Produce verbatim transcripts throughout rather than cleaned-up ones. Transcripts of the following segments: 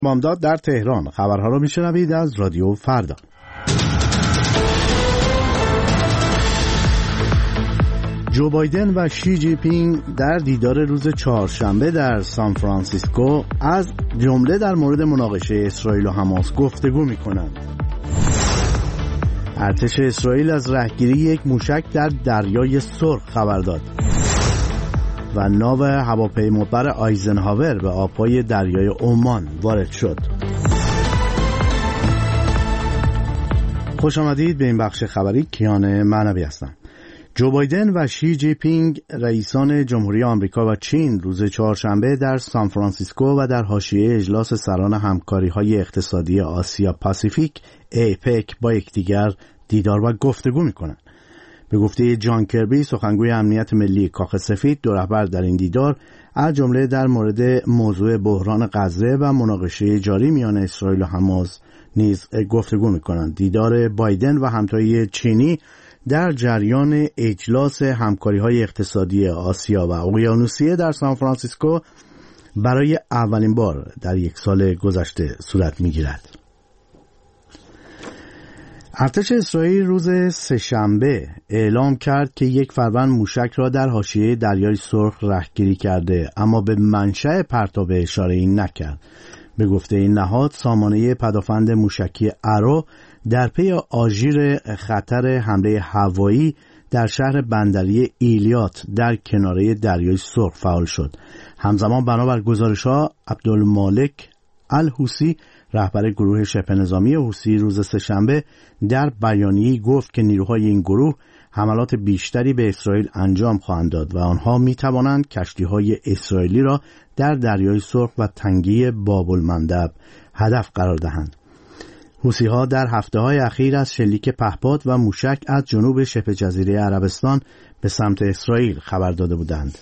بامداد در تهران. خبرها رو میشنوید از رادیو فردا. جو بایدن و شی جی پینگ در دیدار روز چهارشنبه در سان فرانسیسکو از جمله در مورد مناقشه اسرائیل و حماس گفتگو می‌کنند. ارتش اسرائیل از رهگیری یک موشک در دریای سرخ خبر داد و ناو هواپیمابر آیزنهاور به آبهای دریای عمان وارد شد. خوش آمدید به این بخش خبری. کیان معنوی هستم. جو بایدن و شی جی پینگ رئیسان جمهوری آمریکا و چین روز چهارشنبه در سان فرانسیسکو و در حاشیه اجلاس سران همکاری‌های اقتصادی آسیا پاسیفیک ایپک با یکدیگر دیدار و گفتگو می‌کنند. به گفته جان کربی سخنگوی امنیت ملی کاخ سفید، دو رهبر در این دیدار از جمله در مورد موضوع بحران غزه و مناقشه جاری میان اسرائیل و حماس نیز گفتگو می‌کنند. دیدار بایدن و همتای چینی در جریان اجلاس همکاری‌های اقتصادی آسیا و اقیانوسیه در سان فرانسیسکو برای اولین بار در یک سال گذشته صورت می‌گیرد. ارتش اسرائیل روز سه‌شنبه اعلام کرد که یک فروند موشک را در حاشیه دریای سرخ رهگیری کرده، اما به منشأ پرتاب اشاره‌ای نکرد. به گفته این نهاد، سامانه پدافند موشکی ارو در پی آژیر خطر حمله هوایی در شهر بندری ایلیات در کناره دریای سرخ فعال شد. همزمان بنابر گزارش‌ها عبدالمالک الحوثی، رهبر گروه شبه نظامی حوثی، روز سه‌شنبه در بیانیه‌ای گفت که نیروهای این گروه حملات بیشتری به اسرائیل انجام خواهند داد و آنها می‌توانند کشتی‌های اسرائیلی را در دریای سرخ و تنگه باب المندب هدف قرار دهند. حوثی‌ها در هفته‌های اخیر از شلیک پهپاد و موشک از جنوب شبه جزیره عربستان به سمت اسرائیل خبر داده بودند.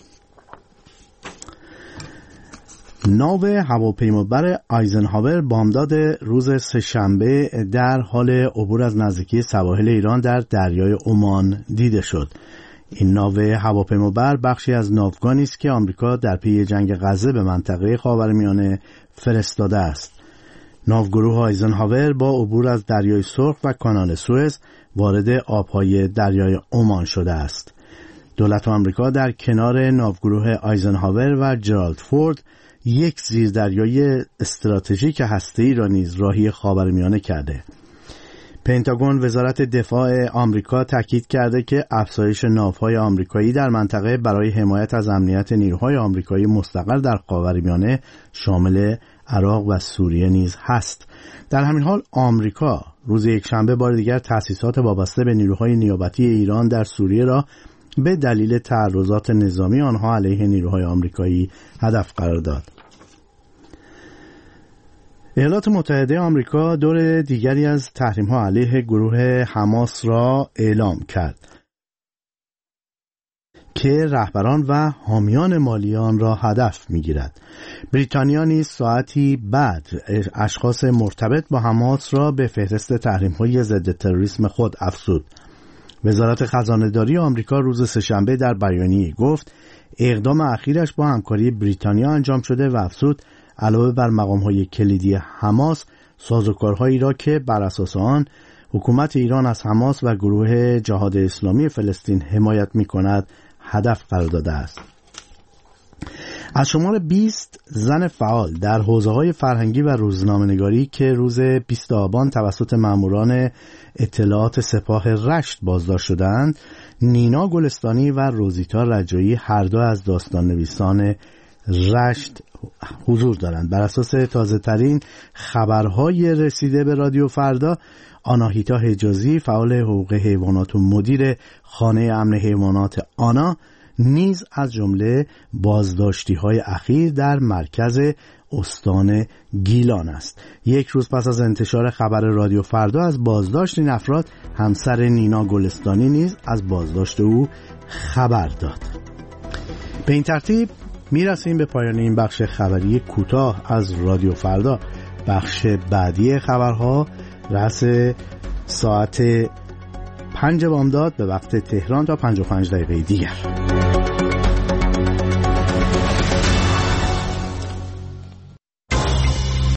ناو هواپیمابر آیزنهاور بامداد روز سه‌شنبه در حال عبور از نزدیکی سواحل ایران در دریای عمان دیده شد. این ناو هواپیمابر بخشی از ناوگانی است که آمریکا در پی جنگ غزه به منطقه خاورمیانه فرستاده است. ناوگروه آیزنهاور با عبور از دریای سرخ و کانال سوئز وارد آبهای دریای عمان شده است. دولت آمریکا در کنار ناوگروه آیزنهاور و جرالد فورد یک زیردریایی استراتژیک هسته‌ای را نیز راهی خاورمیانه کرده. پنتاگون، وزارت دفاع آمریکا، تاکید کرده که افزایش ناوهای آمریکایی در منطقه برای حمایت از امنیت نیروهای آمریکایی مستقر در خاورمیانه شامل عراق و سوریه نیز هست. در همین حال آمریکا روز یکشنبه بار دیگر تأسیسات وابسته به نیروهای نیابتی ایران در سوریه را به دلیل تعرضات نظامی آنها علیه نیروهای آمریکایی هدف قرار داد. ایالات متحده آمریکا دور دیگری از تحریم‌ها علیه گروه حماس را اعلام کرد که رهبران و حامیان مالی آن را هدف می‌گیرد. بریتانیا نیز ساعتی بعد اشخاص مرتبط با حماس را به فهرست تحریم‌های ضد تروریسم خود افزود. وزارت خزانه‌داری آمریکا روز سه‌شنبه در بیانیه‌ای گفت اقدام اخیرش با همکاری بریتانیا انجام شده و افزود علاوه بر مقام‌های کلیدی حماس، سازوکارهایی را که بر اساس آن حکومت ایران از حماس و گروه جهاد اسلامی فلسطین حمایت می‌کند هدف قرار داده است. از شمار بیست زن فعال در حوزه‌های فرهنگی و روزنامه‌نگاری که روز بیست آبان توسط ماموران اطلاعات سپاه رشت بازداشت شدند، نینا گلستانی و روزیتا رجایی هر دو از داستان نویسان رشت حضور دارند. بر اساس تازه ترین خبرهای رسیده به رادیو فردا، آناهیتا حجازی، فعال حقوق حیوانات و مدیر خانه امن حیوانات آنا، نیز از جمله بازداشتی‌های اخیر در مرکز استان گیلان است. یک روز پس از انتشار خبر رادیو فردا از بازداشت این افراد، همسر نینا گلستانی نیز از بازداشت او خبر داد. به این ترتیب میرسیم به پایان این بخش خبری کوتاه از رادیو فردا. بخش بعدی خبرها رأس ساعت پنج بامداد به وقت تهران تا پنج و پنج دقیقه دیگر.